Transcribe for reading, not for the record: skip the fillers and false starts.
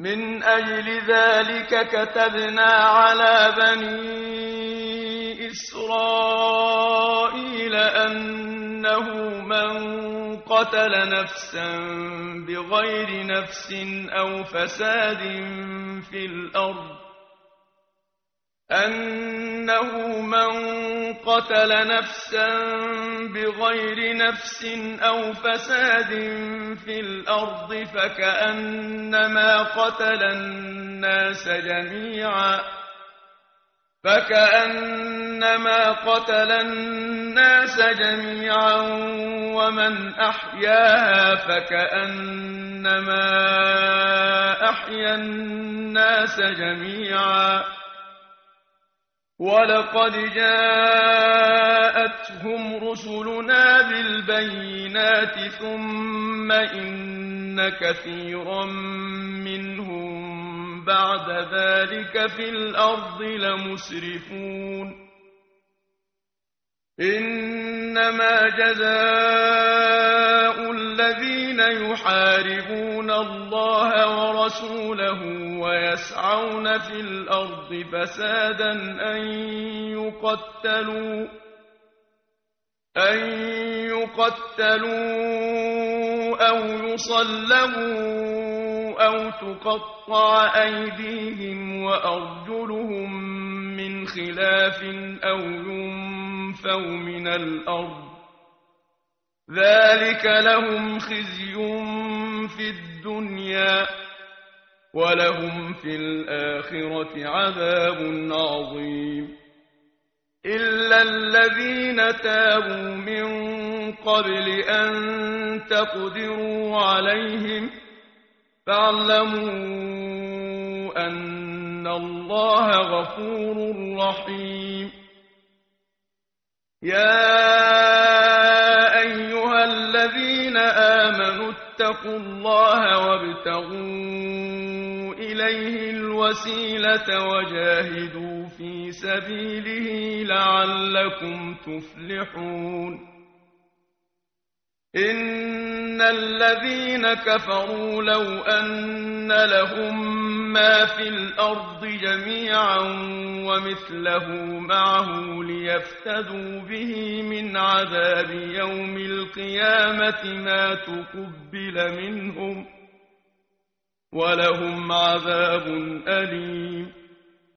من أجل ذلك كتبنا على بني إسرائيل أنه من قتل نفسا بغير نفس أو فساد في الأرض فكأنما قتل الناس جميعا ومن أحياها فكأنما أحيا الناس جميعا ولقد جاءتهم رسلنا بالبينات ثم إن كثيرا منهم بعد ذلك في الأرض لمسرفون إنما جزاء الذين يحاربون الله ورسوله ويسعون في الأرض فسادا أن يقتلوا أو يصلبوا أو تقطع أيديهم وأرجلهم من خلاف أو ينفوا من الأرض ذلك لهم خزي في الدنيا ولهم في الآخرة عذاب عظيم إلا الذين تابوا من قبل أن تقدروا عليهم فاعلموا أن الله غفور رحيم يا أيها الذين آمنوا اتقوا الله وابتغوا إليه الوسيلة وجاهدوا في سبيله لعلكم تفلحون إن الذين كفروا لو أن لهم ما في الأرض جميعا ومثله معه ليفتدوا به من عذاب يوم القيامة ما تقبل منهم ولهم عذاب أليم